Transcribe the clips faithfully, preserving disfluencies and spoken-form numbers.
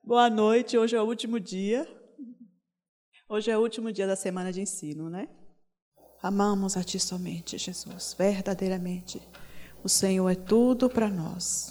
Boa noite, hoje é o último dia. Hoje é o último dia da semana de ensino, né? Amamos a Ti somente, Jesus, verdadeiramente. O Senhor é tudo para nós.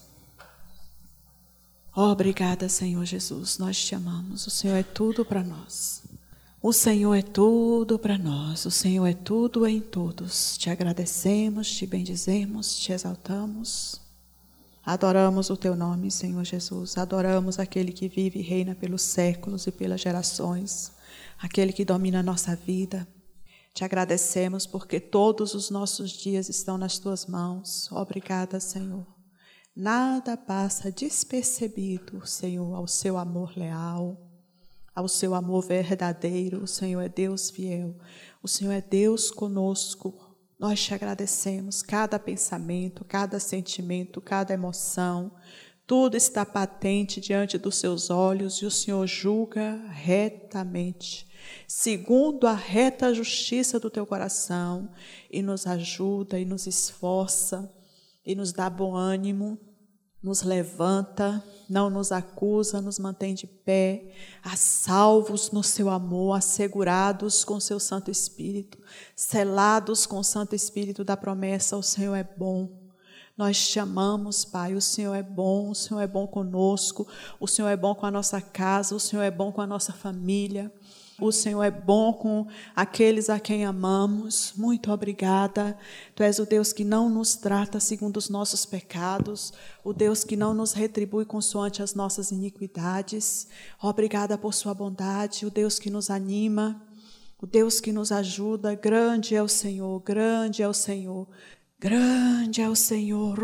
Obrigada, Senhor Jesus, nós te amamos. O Senhor é tudo para nós. O Senhor é tudo para nós. O Senhor é tudo em todos. Te agradecemos, te bendizemos, te exaltamos. Adoramos o Teu nome, Senhor Jesus. Adoramos aquele que vive e reina pelos séculos e pelas gerações. Aquele que domina a nossa vida. Te agradecemos porque todos os nossos dias estão nas Tuas mãos. Obrigada, Senhor. Nada passa despercebido, Senhor, ao Seu amor leal, ao Seu amor verdadeiro. O Senhor é Deus fiel. O Senhor é Deus conosco. Nós te agradecemos, cada pensamento, cada sentimento, cada emoção, tudo está patente diante dos seus olhos e o Senhor julga retamente, segundo a reta justiça do teu coração, e nos ajuda, e nos esforça, e nos dá bom ânimo, nos levanta, não nos acusa, nos mantém de pé, a salvos no seu amor, assegurados com seu Santo Espírito, selados com o Santo Espírito da promessa. O Senhor é bom. Nós te amamos, Pai. O Senhor é bom, o Senhor é bom conosco, o Senhor é bom com a nossa casa, o Senhor é bom com a nossa família. O Senhor é bom com aqueles a quem amamos. Muito obrigada. Tu és o Deus que não nos trata segundo os nossos pecados, o Deus que não nos retribui consoante as nossas iniquidades. Obrigada por sua bondade, o Deus que nos anima, o Deus que nos ajuda. Grande é o Senhor, grande é o Senhor, grande é o Senhor.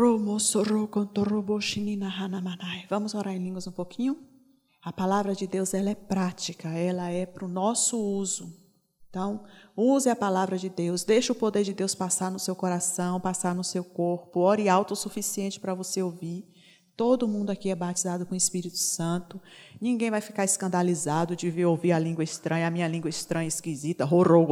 Vamos orar em línguas um pouquinho? A palavra de Deus, ela é prática, ela é para o nosso uso. Então, use a palavra de Deus, deixe o poder de Deus passar no seu coração, passar no seu corpo, ore alto o suficiente para você ouvir. Todo mundo aqui é batizado com o Espírito Santo. Ninguém vai ficar escandalizado de ver ouvir a língua estranha, a minha língua estranha esquisita.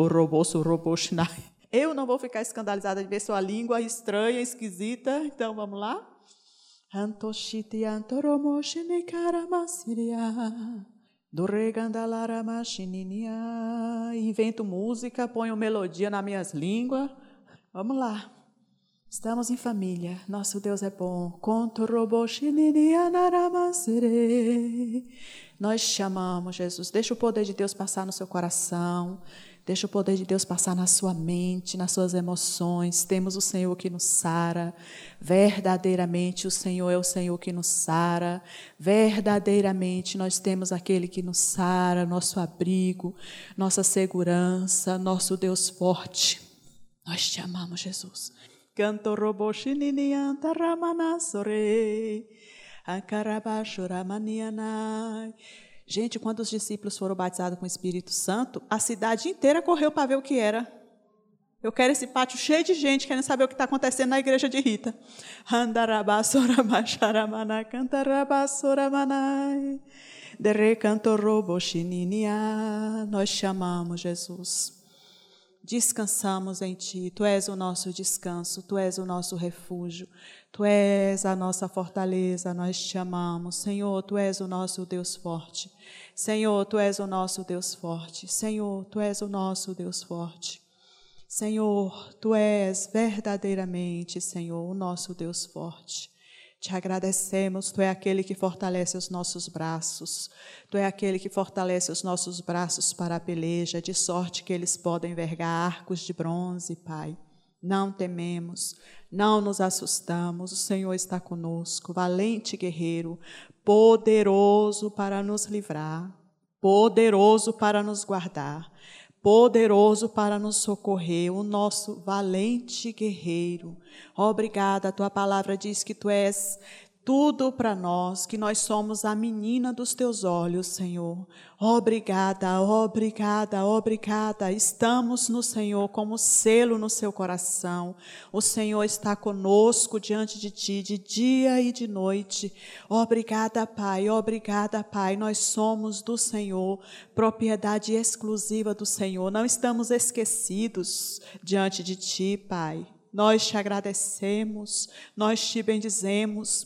Eu não vou ficar escandalizada de ver sua língua estranha, esquisita. Então, vamos lá? Antoshiti antoromoshini karamasiria Duregandalaramaxininia. Invento música, ponho melodia nas minhas línguas. Vamos lá. Estamos em família. Nosso Deus é bom. Contoroboxininia naramasire. Nós te amamos, Jesus. Deixa o poder de Deus passar no seu coração. Deixa o poder de Deus passar na sua mente, nas suas emoções. Temos o Senhor que nos sara. Verdadeiramente o Senhor é o Senhor que nos sara. Verdadeiramente nós temos aquele que nos sara, nosso abrigo, nossa segurança, nosso Deus forte. Nós te amamos, Jesus. Canto roboxininianta ramanassore. Ancarabaxoramanianai. Gente, quando os discípulos foram batizados com o Espírito Santo, a cidade inteira correu para ver o que era. Eu quero esse pátio cheio de gente querendo saber o que está acontecendo na igreja de Rita. Nós chamamos, Jesus. Descansamos em Ti. Tu és o nosso descanso, Tu és o nosso refúgio. Tu és a nossa fortaleza, nós te amamos. Senhor, Tu és o nosso Deus forte. Senhor, Tu és o nosso Deus forte. Senhor, Tu és o nosso Deus forte. Senhor, Tu és verdadeiramente, Senhor, o nosso Deus forte. Te agradecemos, Tu é aquele que fortalece os nossos braços. Tu é aquele que fortalece os nossos braços para a peleja, de sorte que eles podem vergar arcos de bronze, Pai. Não tememos, não nos assustamos, o Senhor está conosco, valente guerreiro, poderoso para nos livrar, poderoso para nos guardar, poderoso para nos socorrer, o nosso valente guerreiro. Obrigada, a Tua palavra diz que Tu és tudo para nós, que nós somos a menina dos Teus olhos, Senhor. Obrigada, obrigada, obrigada. Estamos no Senhor como selo no seu coração. O Senhor está conosco diante de Ti, de dia e de noite. Obrigada, Pai, obrigada, Pai. Nós somos do Senhor, propriedade exclusiva do Senhor. Não estamos esquecidos diante de Ti, Pai. Nós te agradecemos, nós te bendizemos.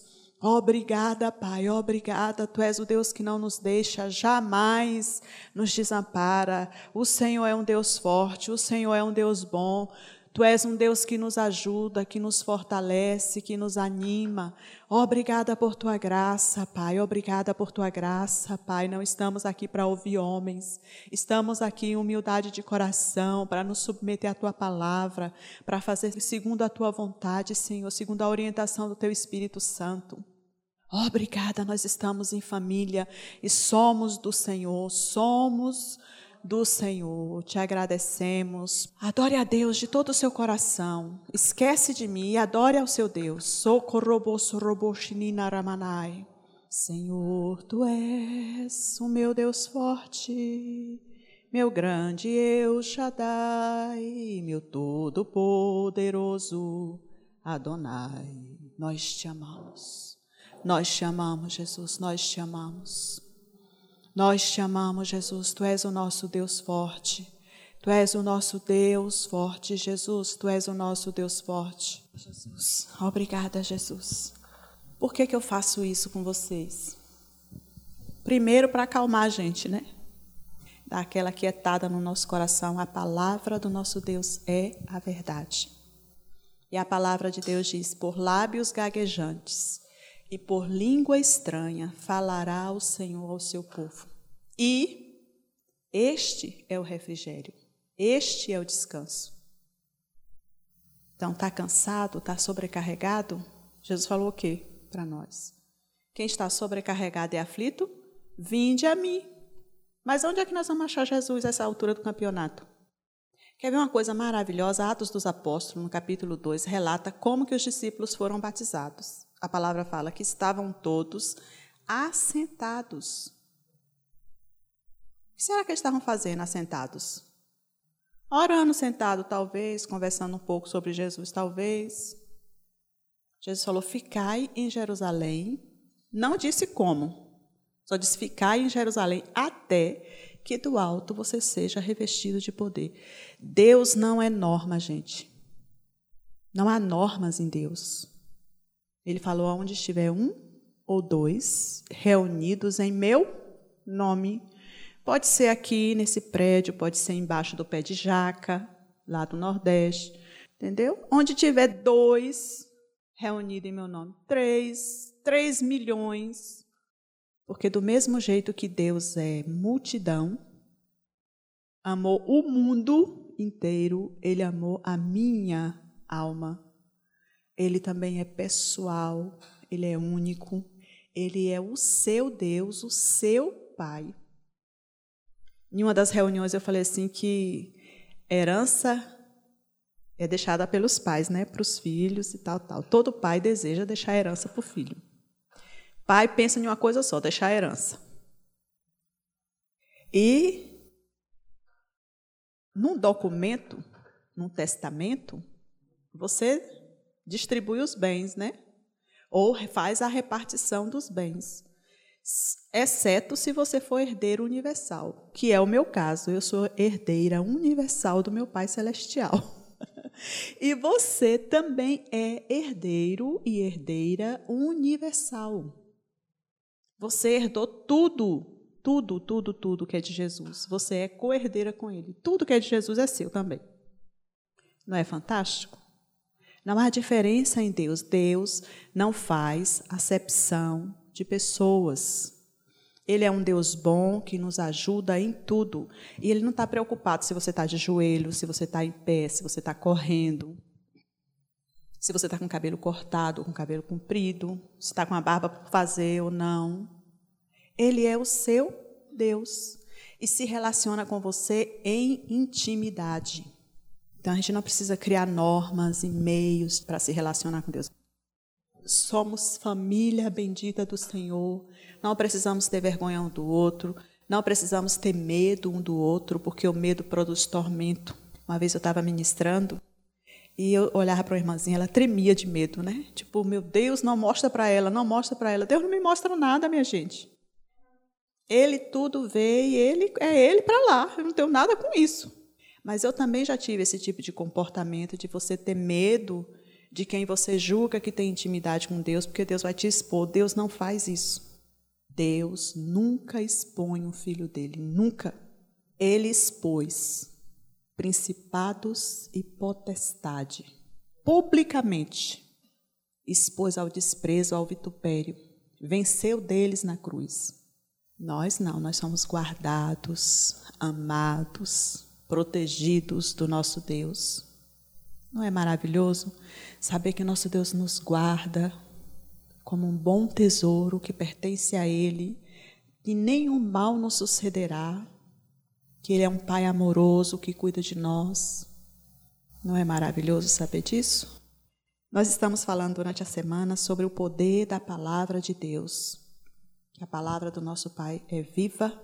Obrigada, Pai, obrigada. Tu és o Deus que não nos deixa, jamais nos desampara. O Senhor é um Deus forte, o Senhor é um Deus bom. Tu és um Deus que nos ajuda, que nos fortalece, que nos anima. Obrigada por Tua graça, Pai. Obrigada por Tua graça, Pai. Não estamos aqui para ouvir homens. Estamos aqui em humildade de coração, para nos submeter à Tua palavra, para fazer segundo a Tua vontade, Senhor, segundo a orientação do Teu Espírito Santo. Obrigada, nós estamos em família e somos do Senhor, somos do Senhor, te agradecemos. Adore a Deus de todo o seu coração, esquece de mim e adore ao seu Deus. Senhor, Tu és o meu Deus forte, meu grande El Shaddai, meu todo-poderoso Adonai. Nós te amamos. Nós te amamos, Jesus, nós te amamos. Nós te amamos, Jesus, Tu és o nosso Deus forte. Tu és o nosso Deus forte, Jesus, Tu és o nosso Deus forte. Jesus, obrigada, Jesus. Por que que eu faço isso com vocês? Primeiro, para acalmar a gente, né? Dar aquela quietada no nosso coração. A palavra do nosso Deus é a verdade. E a palavra de Deus diz, por lábios gaguejantes e por língua estranha falará o Senhor ao seu povo. E este é o refrigério, este é o descanso. Então, está cansado, está sobrecarregado? Jesus falou o quê para nós? Quem está sobrecarregado e aflito, vinde a mim. Mas onde é que nós vamos achar Jesus a essa altura do campeonato? Quer ver uma coisa maravilhosa? Atos dos Apóstolos, no capítulo dois, relata como que os discípulos foram batizados. A palavra fala que estavam todos assentados. O que será que eles estavam fazendo assentados? Orando sentado, talvez, conversando um pouco sobre Jesus, talvez. Jesus falou, ficai em Jerusalém. Não disse como, só disse, ficai em Jerusalém até que do alto você seja revestido de poder. Deus não é norma, gente. Não há normas em Deus. Ele falou, aonde estiver um ou dois reunidos em meu nome. Pode ser aqui nesse prédio, pode ser embaixo do pé de jaca, lá do Nordeste, entendeu? Onde tiver dois reunidos em meu nome, três, três milhões. Porque do mesmo jeito que Deus é multidão, amou o mundo inteiro, Ele amou a minha alma. Ele também é pessoal, Ele é único, Ele é o seu Deus, o seu Pai. Em uma das reuniões eu falei assim que herança é deixada pelos pais, né, para os filhos e tal, tal. Todo pai deseja deixar a herança para o filho. Pai pensa em uma coisa só, deixar a herança. E num documento, num testamento, você distribui os bens, né? Ou faz a repartição dos bens. Exceto se você for herdeiro universal, que é o meu caso. Eu sou herdeira universal do meu Pai Celestial. E você também é herdeiro e herdeira universal. Você herdou tudo, tudo, tudo, tudo que é de Jesus. Você é co-herdeira com Ele. Tudo que é de Jesus é seu também. Não é fantástico? Não há diferença em Deus. Deus não faz acepção de pessoas. Ele é um Deus bom que nos ajuda em tudo. E Ele não está preocupado se você está de joelho, se você está em pé, se você está correndo, se você está com o cabelo cortado, com o cabelo comprido, se está com a barba por fazer ou não. Ele é o seu Deus e se relaciona com você em intimidade. Então, a gente não precisa criar normas e meios para se relacionar com Deus. Somos família bendita do Senhor. Não precisamos ter vergonha um do outro. Não precisamos ter medo um do outro, porque o medo produz tormento. Uma vez eu estava ministrando e eu olhava para uma irmãzinha, ela tremia de medo, né? Tipo, meu Deus, não mostra para ela, não mostra para ela. Deus não me mostra nada, minha gente. Ele tudo vê e ele, é Ele para lá. Eu não tenho nada com isso. Mas eu também já tive esse tipo de comportamento de você ter medo de quem você julga que tem intimidade com Deus, porque Deus vai te expor. Deus não faz isso. Deus nunca expõe um filho dele, nunca. Ele expôs principados e potestade, publicamente, expôs ao desprezo, ao vitupério, venceu deles na cruz. Nós não, nós somos guardados, amados, protegidos do nosso Deus. Não é maravilhoso saber que nosso Deus nos guarda como um bom tesouro que pertence a Ele, que nenhum mal nos sucederá, que Ele é um Pai amoroso que cuida de nós. Não é maravilhoso saber disso? Nós estamos falando durante a semana sobre o poder da palavra de Deus. Que a palavra do nosso Pai é viva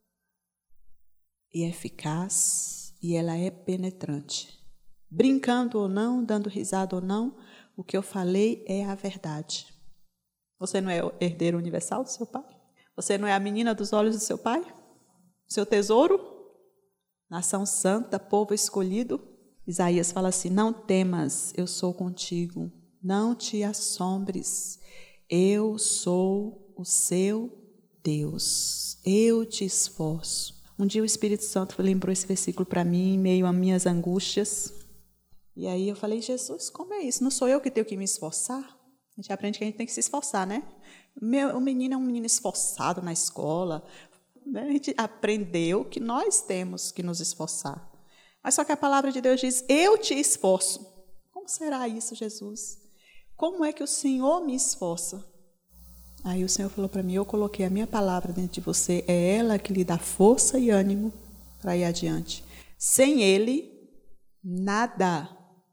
e eficaz e ela é penetrante. Brincando ou não, dando risada ou não, o que eu falei é a verdade. Você não é o herdeiro universal do seu pai? Você não é a menina dos olhos do seu pai? Seu tesouro? Nação santa, povo escolhido? Isaías fala assim, não temas, eu sou contigo. Não te assombres, eu sou o seu Deus. Eu te esforço. Um dia o Espírito Santo lembrou esse versículo para mim, em meio a minhas angústias. E aí eu falei, Jesus, como é isso? Não sou eu que tenho que me esforçar? A gente aprende que a gente tem que se esforçar, né? Meu, o menino é um menino esforçado na escola. Né? A gente aprendeu que nós temos que nos esforçar. Mas só que a palavra de Deus diz, eu te esforço. Como será isso, Jesus? Como é que o Senhor me esforça? Aí o Senhor falou para mim, eu coloquei a minha palavra dentro de você, é ela que lhe dá força e ânimo para ir adiante. Sem Ele, nada,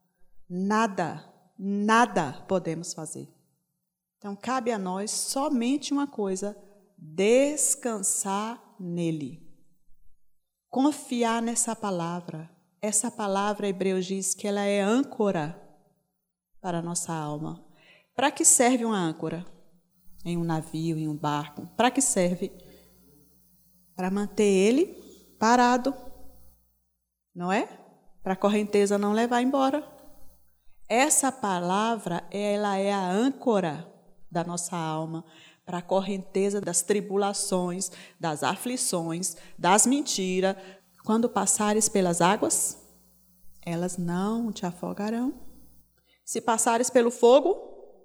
nada, nada podemos fazer. Então, cabe a nós somente uma coisa, descansar nele. Confiar nessa palavra. Essa palavra, Hebreus diz que ela é âncora para a nossa alma. Para que serve uma âncora? Em um navio, em um barco. Para que serve? Para manter ele parado. Não é? Para a correnteza não levar embora. Essa palavra, ela é a âncora da nossa alma para a correnteza das tribulações, das aflições, das mentiras. Quando passares pelas águas, elas não te afogarão. Se passares pelo fogo,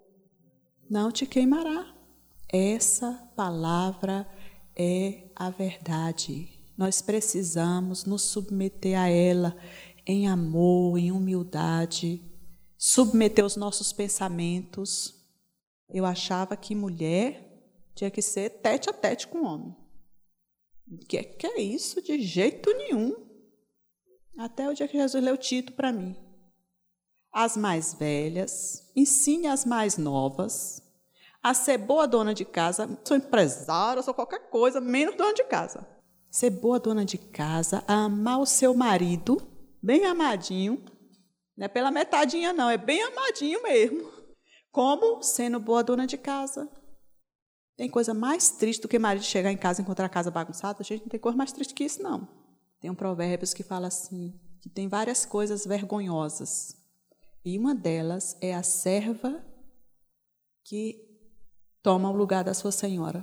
não te queimará. Essa palavra é a verdade. Nós precisamos nos submeter a ela em amor, em humildade, submeter os nossos pensamentos. Eu achava que mulher tinha que ser tete a tete com o homem. O que é, que é isso? De jeito nenhum. Até o dia que Jesus leu Tito para mim. As mais velhas, ensine as mais novas a ser boa dona de casa. Sou empresária, sou qualquer coisa, menos dona de casa. Ser boa dona de casa, a amar o seu marido, bem amadinho. Não é pela metadinha, não, é bem amadinho mesmo. Como sendo boa dona de casa. Tem coisa mais triste do que marido chegar em casa e encontrar a casa bagunçada? Gente, não tem coisa mais triste que isso, não. Tem um provérbios que fala assim, que tem várias coisas vergonhosas. E uma delas é a serva que toma o lugar da sua senhora.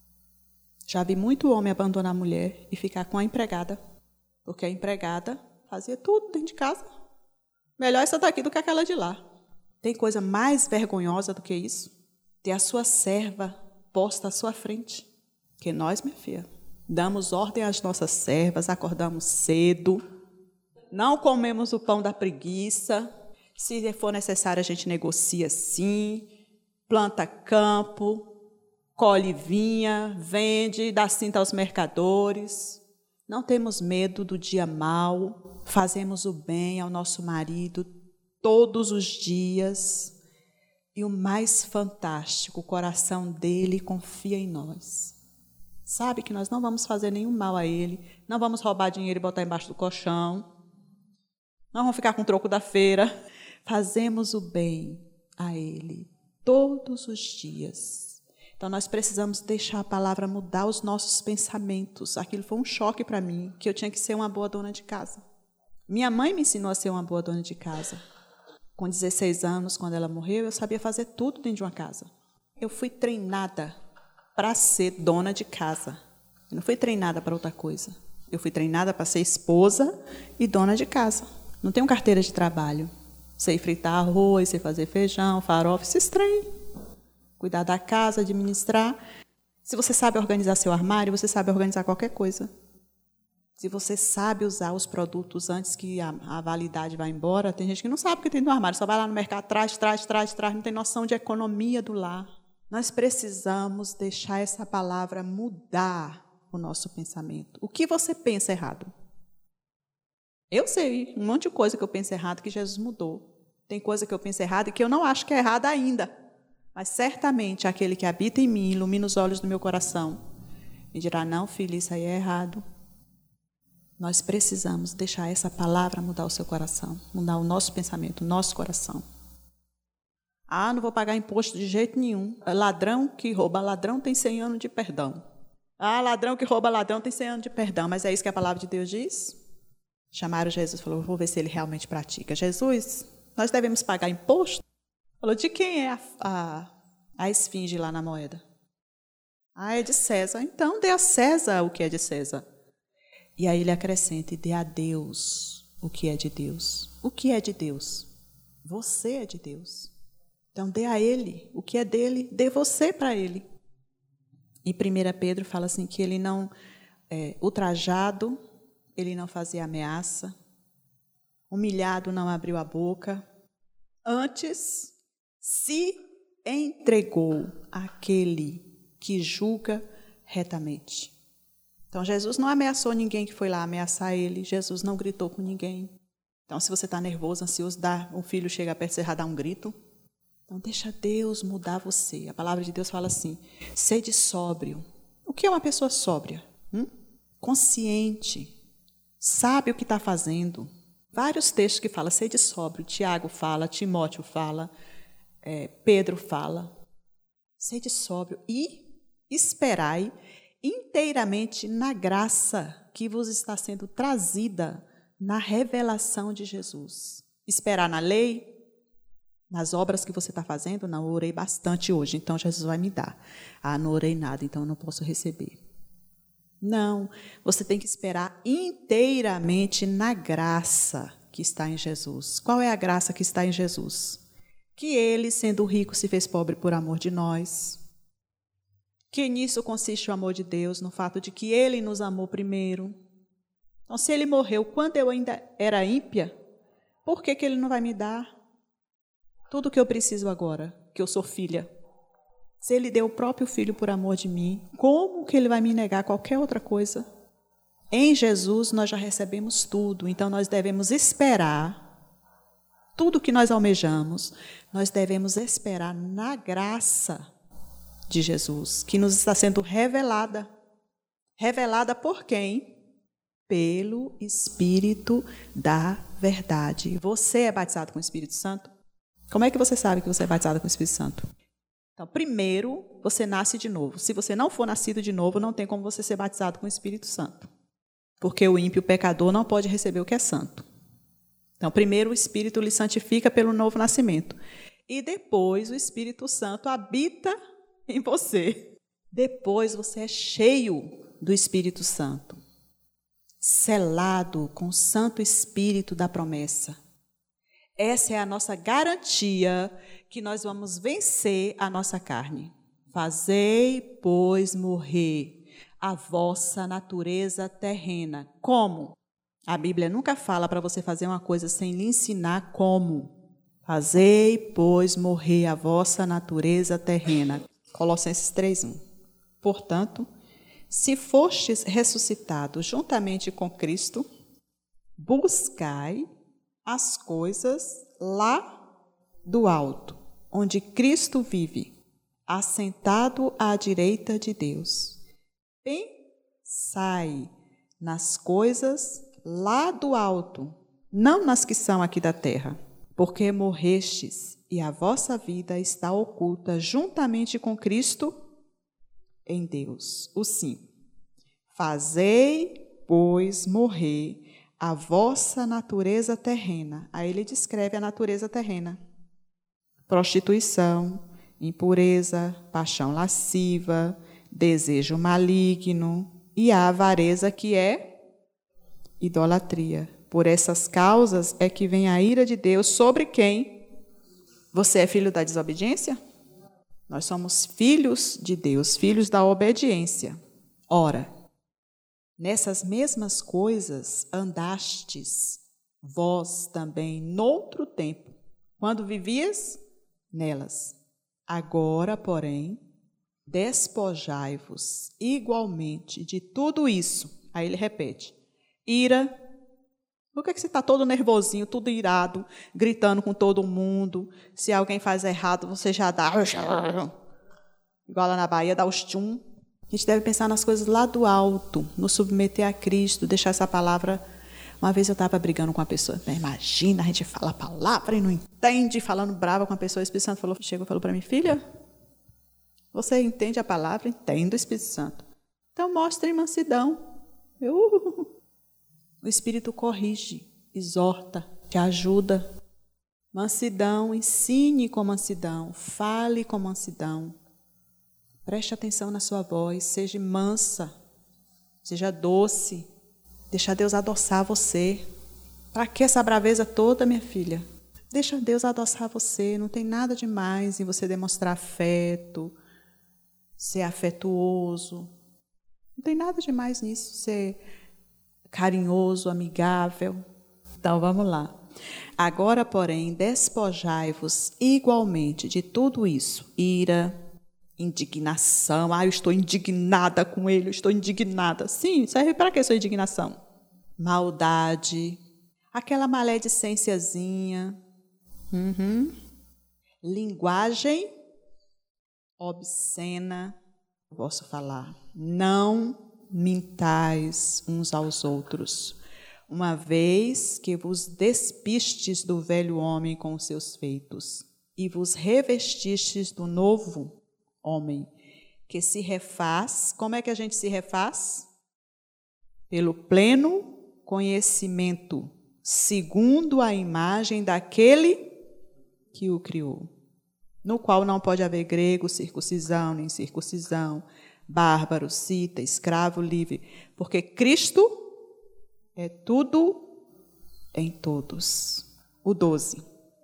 Já vi muito homem abandonar a mulher e ficar com a empregada, porque a empregada fazia tudo dentro de casa. Melhor essa daqui do que aquela de lá. Tem coisa mais vergonhosa do que isso? Ter a sua serva posta à sua frente. Que nós, minha filha, damos ordem às nossas servas, acordamos cedo, não comemos o pão da preguiça. Se for necessário, a gente negocia sim, planta campo, colhe vinha, vende, dá cinta aos mercadores. Não temos medo do dia mau, fazemos o bem ao nosso marido todos os dias. E o mais fantástico, o coração dele confia em nós. Sabe que nós não vamos fazer nenhum mal a ele, não vamos roubar dinheiro e botar embaixo do colchão, não vamos ficar com o troco da feira. Fazemos o bem a ele todos os dias. Então, nós precisamos deixar a palavra mudar os nossos pensamentos. Aquilo foi um choque para mim, que eu tinha que ser uma boa dona de casa. Minha mãe me ensinou a ser uma boa dona de casa. Com dezesseis anos, quando ela morreu, eu sabia fazer tudo dentro de uma casa. Eu fui treinada para ser dona de casa. Eu não fui treinada para outra coisa. Eu fui treinada para ser esposa e dona de casa. Não tenho carteira de trabalho. Sei fritar arroz, sei fazer feijão, farofa, esses trem. Cuidar da casa, administrar. Se você sabe organizar seu armário, você sabe organizar qualquer coisa. Se você sabe usar os produtos antes que a, a validade vá embora, tem gente que não sabe o que tem no armário, só vai lá no mercado, traz, traz, traz, traz, não tem noção de economia do lar. Nós precisamos deixar essa palavra mudar o nosso pensamento. O que você pensa errado? Eu sei um monte de coisa que eu penso errado que Jesus mudou. Tem coisa que eu penso errado e que eu não acho que é errada ainda. Mas certamente aquele que habita em mim, ilumina os olhos do meu coração, me dirá, não, filho, isso aí é errado. Nós precisamos deixar essa palavra mudar o seu coração, mudar o nosso pensamento, o nosso coração. Ah, não vou pagar imposto de jeito nenhum. Ladrão que rouba ladrão tem cem anos de perdão. Ah, ladrão que rouba ladrão tem cem anos de perdão. Mas é isso que a palavra de Deus diz? Chamaram Jesus e falou, vou ver se ele realmente pratica. Jesus, nós devemos pagar imposto? Falou, de quem é a, a, a esfinge lá na moeda? Ah, é de César. Então, dê a César o que é de César. E aí ele acrescenta, e dê a Deus o que é de Deus. O que é de Deus? Você é de Deus. Então, dê a Ele o que é dele, dê você para Ele. Em primeira Pedro fala assim, que ele não, é, ultrajado, ele não fazia ameaça, humilhado não abriu a boca, antes se entregou àquele que julga retamente. Então, Jesus não ameaçou ninguém que foi lá ameaçar ele. Jesus não gritou com ninguém. Então, se você está nervoso, ansioso, dá, um filho chega perto de você, dá um grito. Então, deixa Deus mudar você. A palavra de Deus fala assim, sede sóbrio. O que é uma pessoa sóbria? Hum? Consciente. Sabe o que está fazendo. Vários textos que falam, sede sóbrio. Tiago fala, Timóteo fala, é, Pedro fala. Sede sóbrio e esperai inteiramente na graça que vos está sendo trazida na revelação de Jesus. Esperar na lei, nas obras que você está fazendo, não, eu orei bastante hoje, então Jesus vai me dar. Ah, não orei nada, então eu não posso receber. Não, você tem que esperar inteiramente na graça que está em Jesus. Qual é a graça que está em Jesus? Que ele, sendo rico, se fez pobre por amor de nós. Que nisso consiste o amor de Deus, no fato de que ele nos amou primeiro. Então, se ele morreu quando eu ainda era ímpia, por que que ele não vai me dar tudo o que eu preciso agora, que eu sou filha? Se ele deu o próprio filho por amor de mim, como que ele vai me negar qualquer outra coisa? Em Jesus nós já recebemos tudo, então nós devemos esperar tudo que nós almejamos, nós devemos esperar na graça de Jesus, que nos está sendo revelada. Revelada por quem? Pelo Espírito da verdade. Você é batizado com o Espírito Santo? Como é que você sabe que você é batizado com o Espírito Santo? Então, primeiro, você nasce de novo. Se você não for nascido de novo, não tem como você ser batizado com o Espírito Santo. Porque o ímpio, o pecador, não pode receber o que é santo. Então, primeiro o Espírito lhe santifica pelo novo nascimento. E depois o Espírito Santo habita em você. Depois você é cheio do Espírito Santo. Selado com o Santo Espírito da promessa. Essa é a nossa garantia que nós vamos vencer a nossa carne. Fazei, pois, morrer a vossa natureza terrena. Como? A Bíblia nunca fala para você fazer uma coisa sem lhe ensinar como. Fazei, pois, morrer a vossa natureza terrena. Colossenses três, um. Portanto, se fostes ressuscitados juntamente com Cristo, buscai as coisas lá do alto, onde Cristo vive, assentado à direita de Deus. Pensai nas coisas lá do alto, não nas que são aqui da terra, porque morrestes e a vossa vida está oculta juntamente com Cristo em Deus. O sim. Fazei, pois, morrer a vossa natureza terrena. Aí ele descreve a natureza terrena. Prostituição, impureza, paixão lasciva, desejo maligno e a avareza, que é idolatria. Por essas causas é que vem a ira de Deus sobre quem? Você é filho da desobediência? Nós somos filhos de Deus, filhos da obediência. Ora, nessas mesmas coisas andastes vós também noutro tempo, quando vivias nelas. Agora, porém, despojai-vos igualmente de tudo isso. Aí ele repete, ira. Por que você está todo nervosinho, tudo irado, gritando com todo mundo? Se alguém faz errado, você já dá... Igual lá na Bahia, dá os tchum. A gente deve pensar nas coisas lá do alto, nos submeter a Cristo, deixar essa palavra... Uma vez eu estava brigando com uma pessoa, imagina, a gente fala a palavra e não entende, falando brava com a pessoa, o Espírito Santo falou, chegou e falou para mim, filha, você entende a palavra? Entendo, Espírito Santo. Então mostre mansidão. Eu... O Espírito corrige, exorta, te ajuda. Mansidão, ensine com mansidão, fale com mansidão. Preste atenção na sua voz, seja mansa, seja doce. Deixa Deus adoçar você. Para que essa braveza toda, minha filha? Deixa Deus adoçar você. Não tem nada demais em você demonstrar afeto, ser afetuoso. Não tem nada demais nisso, ser carinhoso, amigável. Então, vamos lá. Agora, porém, despojai-vos igualmente de tudo isso. Ira, indignação. Ah, eu estou indignada com ele, eu estou indignada. Sim, serve para que sua indignação? Maldade, aquela maledicênciazinha. Uhum. Linguagem obscena. Posso falar. Não mintais uns aos outros, uma vez que vos despistes do velho homem com os seus feitos e vos revestistes do novo homem, que se refaz. Como é que a gente se refaz? Pelo pleno conhecimento, segundo a imagem daquele que o criou, no qual não pode haver grego, circuncisão, nem circuncisão, bárbaro, cita, escravo, livre, porque Cristo é tudo em todos. O doze.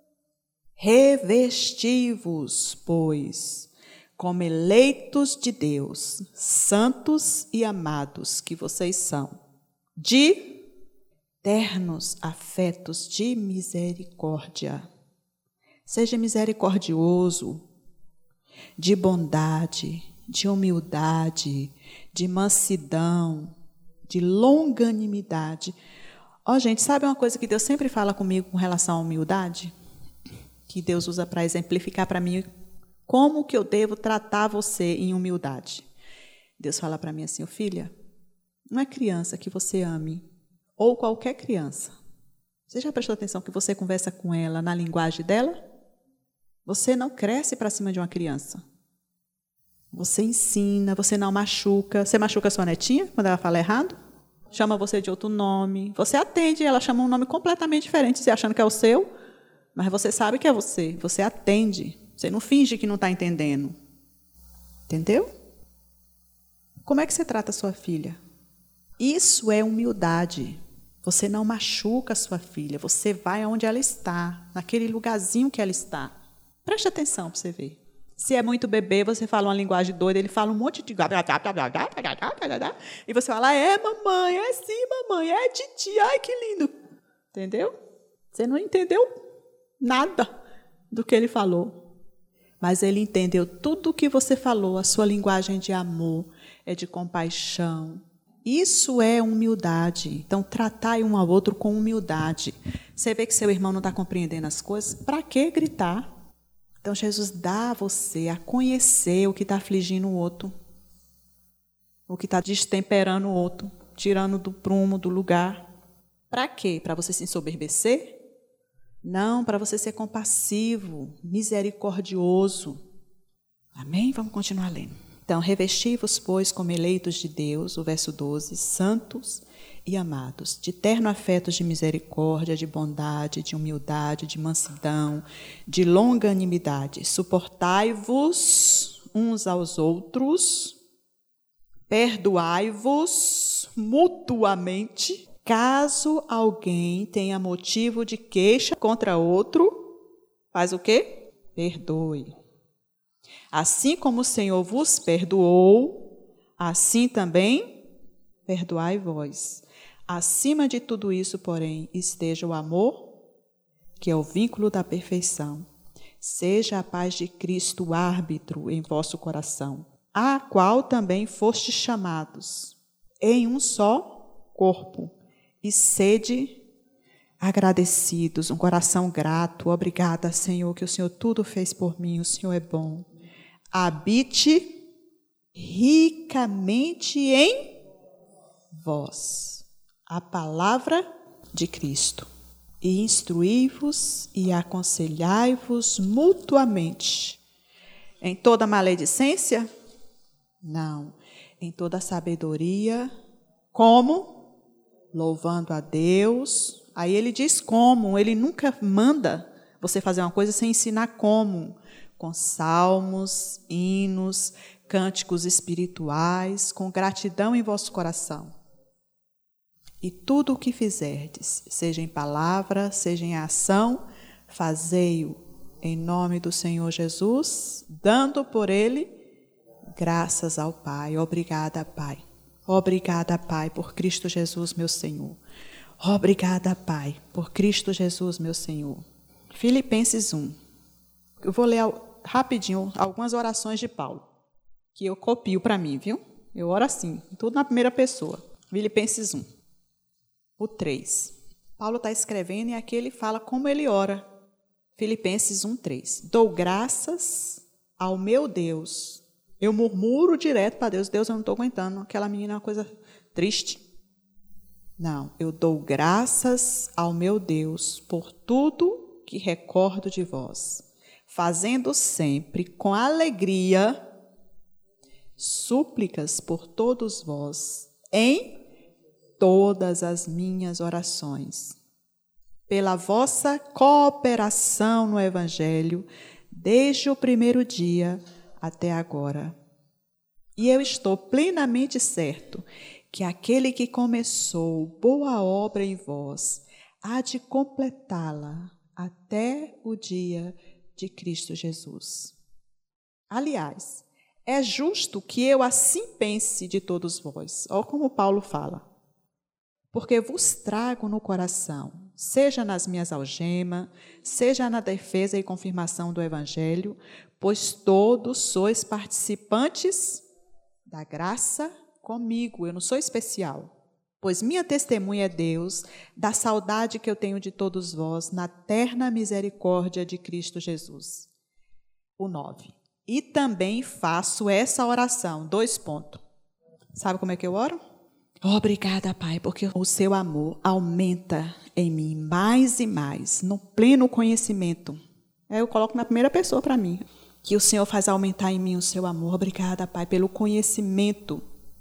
Revesti-vos, pois, como eleitos de Deus, santos e amados que vocês são, de ternos afetos de misericórdia. Seja misericordioso, de bondade, de humildade, de mansidão, de longanimidade. Ó, gente, sabe uma coisa que Deus sempre fala comigo com relação à humildade? Que Deus usa para exemplificar para mim como que eu devo tratar você em humildade. Deus fala para mim assim, filha, não é criança que você ame, ou qualquer criança. Você já prestou atenção que você conversa com ela na linguagem dela? Você não cresce para cima de uma criança. Você ensina, você não machuca. Você machuca a sua netinha quando ela fala errado? Chama você de outro nome. Você atende, ela chama um nome completamente diferente, você achando que é o seu, mas você sabe que é você. Você atende. Você não finge que não está entendendo. Entendeu? Como é que você trata a sua filha? Isso é humildade. Você não machuca a sua filha. Você vai aonde ela está, naquele lugarzinho que ela está. Preste atenção para você ver. Se é muito bebê, você fala uma linguagem doida, ele fala um monte de... E você fala, é mamãe, é sim mamãe, é titi, ai que lindo. Entendeu? Você não entendeu nada do que ele falou. Mas ele entendeu tudo o que você falou, a sua linguagem de amor, é de compaixão. Isso é humildade. Então, tratai um ao outro com humildade. Você vê que seu irmão não está compreendendo as coisas, para que gritar? Então, Jesus dá a você a conhecer o que está afligindo o outro, o que está destemperando o outro, tirando do prumo, do lugar. Para quê? Para você se ensoberbecer? Não, para você ser compassivo, misericordioso. Amém? Vamos continuar lendo. Então, Então, revesti-vos, pois, como eleitos de Deus, o verso doze, santos e amados, de terno afeto de misericórdia, de bondade, de humildade, de mansidão, de longanimidade. Suportai-vos uns aos outros, perdoai-vos mutuamente, caso alguém tenha motivo de queixa contra outro, faz o quê? Perdoe. Assim como o Senhor vos perdoou, assim também perdoai vós. Acima de tudo isso, porém, esteja o amor, que é o vínculo da perfeição. Seja a paz de Cristo árbitro em vosso coração, a qual também fostes chamados em um só corpo, e sede agradecidos, um coração grato. Obrigada, Senhor, que o Senhor tudo fez por mim, o Senhor é bom. Habite ricamente em vós a palavra de Cristo, e instruí-vos e aconselhai-vos mutuamente. Em toda maledicência? Não. Em toda sabedoria. Como? Louvando a Deus. Aí ele diz como. Ele nunca manda você fazer uma coisa sem ensinar como. Com salmos, hinos, cânticos espirituais, com gratidão em vosso coração. E tudo o que fizerdes, seja em palavra, seja em ação, fazei-o em nome do Senhor Jesus, dando por ele graças ao Pai. Obrigada, Pai. Obrigada, Pai, por Cristo Jesus, meu Senhor. Obrigada, Pai, por Cristo Jesus, meu Senhor. Filipenses um. Eu vou ler rapidinho algumas orações de Paulo, que eu copio para mim, viu? Eu oro assim, tudo na primeira pessoa. Filipenses um. O três. Paulo está escrevendo e aqui ele fala como ele ora. Filipenses um, três. Dou graças ao meu Deus. Eu murmuro direto para Deus. Deus, eu não estou aguentando. Aquela menina é uma coisa triste. Não, eu dou graças ao meu Deus por tudo que recordo de vós, fazendo sempre com alegria súplicas por todos vós, em todas as minhas orações, pela vossa cooperação no Evangelho, desde o primeiro dia até agora. E eu estou plenamente certo que aquele que começou boa obra em vós há de completá-la até o dia de Cristo Jesus. Aliás, é justo que eu assim pense de todos vós. Olha como Paulo fala. Porque vos trago no coração, seja nas minhas algemas, seja na defesa e confirmação do Evangelho, pois todos sois participantes da graça comigo. Eu não sou especial, pois minha testemunha é Deus, da saudade que eu tenho de todos vós, na terna misericórdia de Cristo Jesus. O nove. E também faço essa oração, dois pontos. Sabe como é que eu oro? Obrigada, Pai, porque o seu amor aumenta em mim mais e mais, no pleno conhecimento. Aí eu coloco na primeira pessoa para mim, que o Senhor faz aumentar em mim o seu amor. Obrigada, Pai, pelo conhecimento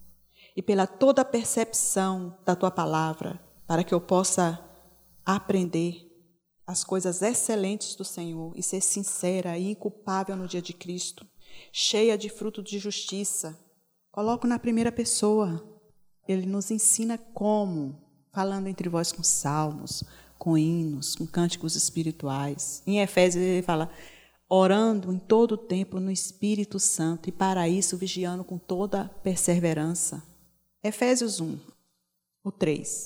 e pela toda a percepção da tua palavra, para que eu possa aprender as coisas excelentes do Senhor e ser sincera e inculpável no dia de Cristo, cheia de fruto de justiça. Coloco na primeira pessoa. Ele nos ensina como, falando entre vós com salmos, com hinos, com cânticos espirituais. Em Efésios ele fala, orando em todo o tempo no Espírito Santo e para isso vigiando com toda perseverança. Efésios um, o três.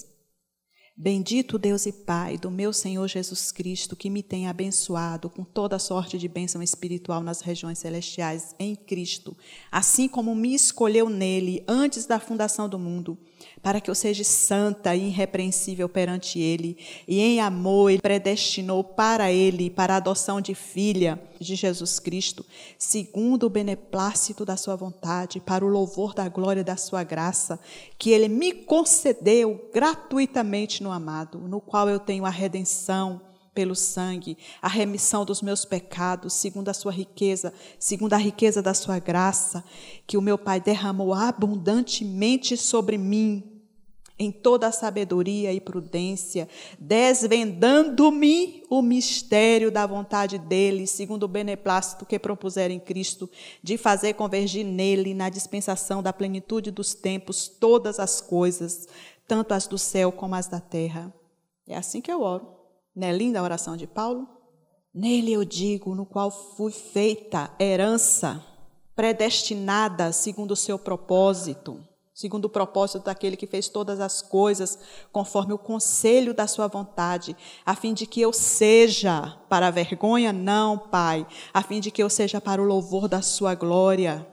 Bendito Deus e Pai do meu Senhor Jesus Cristo, que me tem abençoado com toda sorte de bênção espiritual nas regiões celestiais em Cristo, assim como me escolheu nele antes da fundação do mundo, para que eu seja santa e irrepreensível perante ele, e em amor ele predestinou para ele, para a adoção de filha de Jesus Cristo, segundo o beneplácito da sua vontade, para o louvor da glória da sua graça, que ele me concedeu gratuitamente no amado, no qual eu tenho a redenção pelo sangue, a remissão dos meus pecados, segundo a sua riqueza, segundo a riqueza da sua graça, que o meu Pai derramou abundantemente sobre mim, em toda a sabedoria e prudência, desvendando-me o mistério da vontade dele, segundo o beneplácito que propusera em Cristo, de fazer convergir nele, na dispensação da plenitude dos tempos, todas as coisas, tanto as do céu como as da terra. É assim que eu oro. Não é linda a oração de Paulo? Nele eu digo, no qual fui feita herança, predestinada segundo o seu propósito, segundo o propósito daquele que fez todas as coisas, conforme o conselho da sua vontade, a fim de que eu seja, para a vergonha não, Pai, a fim de que eu seja para o louvor da sua glória,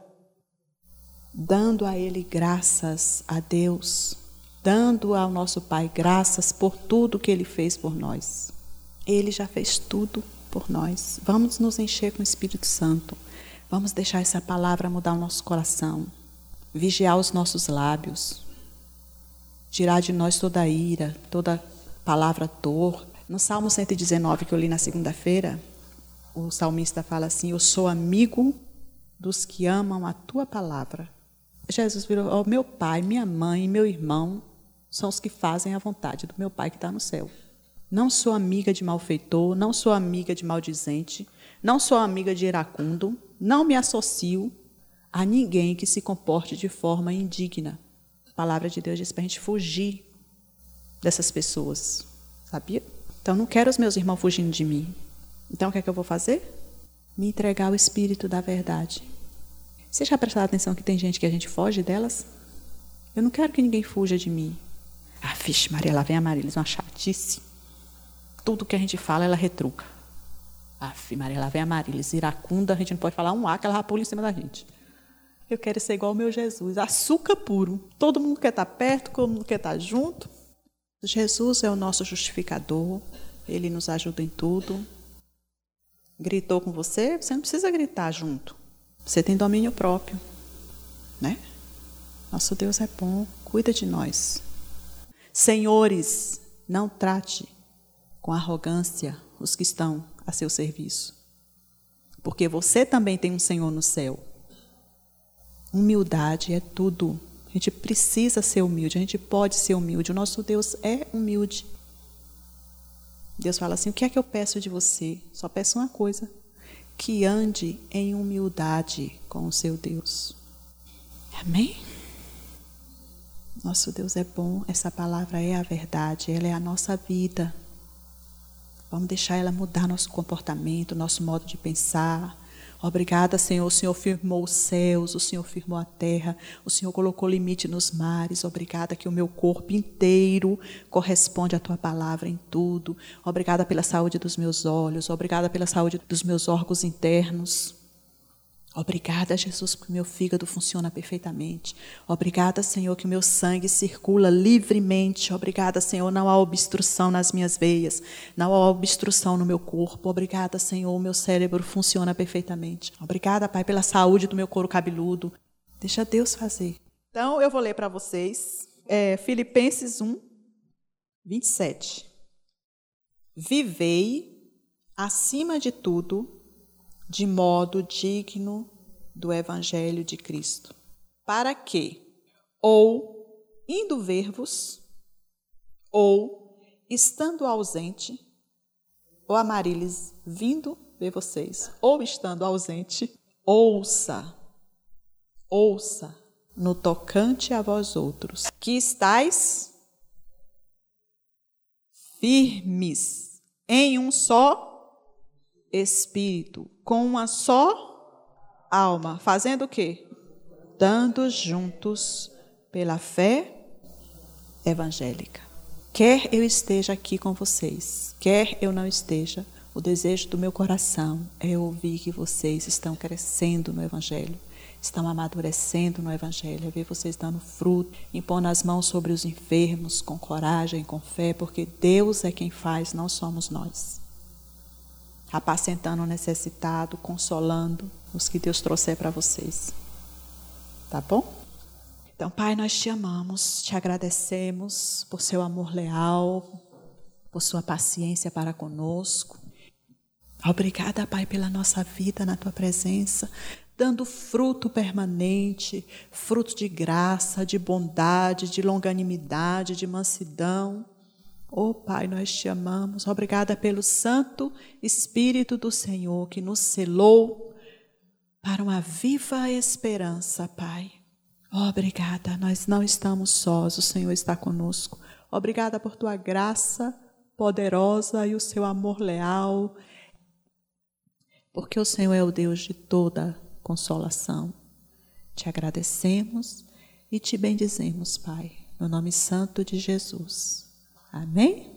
dando a Ele graças a Deus, dando ao nosso Pai graças por tudo que Ele fez por nós. Ele já fez tudo por nós. Vamos nos encher com o Espírito Santo, vamos deixar essa palavra mudar o nosso coração, vigiar os nossos lábios, tirar de nós toda a ira, toda palavra torta. No Salmo cento e dezenove, que eu li na segunda-feira, o salmista fala assim: eu sou amigo dos que amam a tua palavra. Jesus virou: oh, meu pai, minha mãe, meu irmão são os que fazem a vontade do meu Pai que está no céu. Não sou amiga de malfeitor, não sou amiga de maldizente, não sou amiga de iracundo, não me associo a ninguém que se comporte de forma indigna. A palavra de Deus diz para a gente fugir dessas pessoas, sabia? Então, não quero os meus irmãos fugindo de mim. Então, o que é que eu vou fazer? Me entregar ao Espírito da verdade. Você já prestou atenção que tem gente que a gente foge delas? Eu não quero que ninguém fuja de mim. Ah, vixe, Maria, lá vem a Marília, uma chatice. Tudo que a gente fala, ela retruca. Ah, Maria, lá vem a Marília, iracunda, a gente não pode falar um A, que ela já pula em cima da gente. Eu quero ser igual ao meu Jesus, açúcar puro. Todo mundo quer estar perto, todo mundo quer estar junto. Jesus é o nosso justificador, Ele nos ajuda em tudo. Gritou com você? Você não precisa gritar junto. Você tem domínio próprio, né? Nosso Deus é bom, cuida de nós. Senhores, não trate com arrogância os que estão a seu serviço, porque você também tem um Senhor no céu. Humildade é tudo. A gente precisa ser humilde, a gente pode ser humilde. O nosso Deus é humilde. Deus fala assim: o que é que eu peço de você? Só peço uma coisa: que ande em humildade com o seu Deus. Amém? Nosso Deus é bom, essa palavra é a verdade, ela é a nossa vida. Vamos deixar ela mudar nosso comportamento, nosso modo de pensar. Obrigada, Senhor, o Senhor firmou os céus, o Senhor firmou a terra, o Senhor colocou limite nos mares. Obrigada que o meu corpo inteiro corresponde à Tua palavra em tudo. Obrigada pela saúde dos meus olhos, obrigada pela saúde dos meus órgãos internos. Obrigada, Jesus, que o meu fígado funciona perfeitamente. Obrigada, Senhor, que o meu sangue circula livremente. Obrigada, Senhor, não há obstrução nas minhas veias, não há obstrução no meu corpo. Obrigada, Senhor, o meu cérebro funciona perfeitamente. Obrigada, Pai, pela saúde do meu couro cabeludo. Deixa Deus fazer. Então, eu vou ler para vocês é, Filipenses um, vinte e sete. Vivei, acima de tudo, de modo digno do Evangelho de Cristo, para que, ou indo ver-vos, ou estando ausente, ou Amarilis vindo ver vocês, ou estando ausente, ouça, ouça no tocante a vós outros, que estáis firmes em um só Espírito, com uma só alma, fazendo o quê? Dando juntos pela fé evangélica. Quer eu esteja aqui com vocês, quer eu não esteja, o desejo do meu coração é ouvir que vocês estão crescendo no Evangelho, estão amadurecendo no Evangelho, é ver vocês dando fruto, impondo as mãos sobre os enfermos, com coragem, com fé, porque Deus é quem faz, não somos nós. Apacentando o necessitado, consolando os que Deus trouxer para vocês. Tá bom? Então, Pai, nós te amamos, te agradecemos por seu amor leal, por sua paciência para conosco. Obrigada, Pai, pela nossa vida na tua presença, dando fruto permanente, fruto de graça, de bondade, de longanimidade, de mansidão. Oh, Pai, nós te amamos. Obrigada pelo Santo Espírito do Senhor que nos selou para uma viva esperança, Pai. Obrigada, nós não estamos sós, o Senhor está conosco. Obrigada por tua graça poderosa e o seu amor leal, porque o Senhor é o Deus de toda consolação. Te agradecemos e te bendizemos, Pai, no nome santo de Jesus. Amém?